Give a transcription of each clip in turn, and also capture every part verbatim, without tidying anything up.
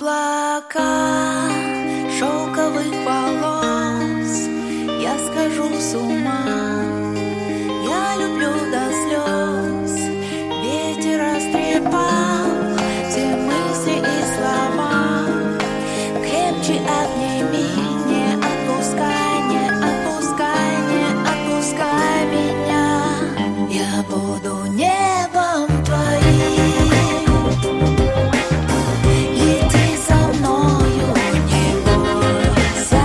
облака шелковых волос, я схожу с ума. Я люблю до слез, ветер растрепал все мысли и слова. Крепче обними, не отпускай, не отпускай, не отпускай меня. Я буду небом твоим. Лети со мною, не бойся.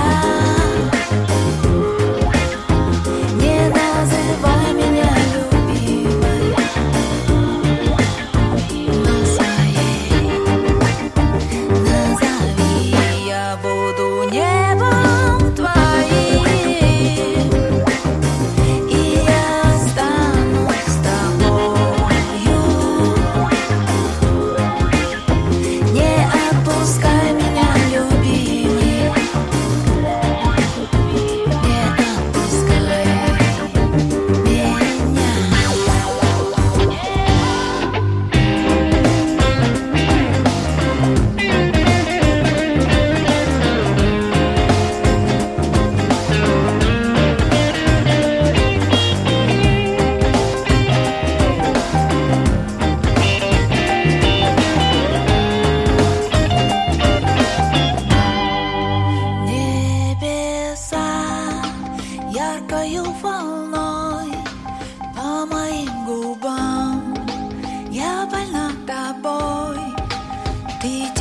Не называй меня любимой, но своей назови. Я буду небом твоим, и я останусь с тобою. Не отпускай меня, любимый, не отпускай меня. Небеса яркою волной по моим губам. Я больна тобой, ты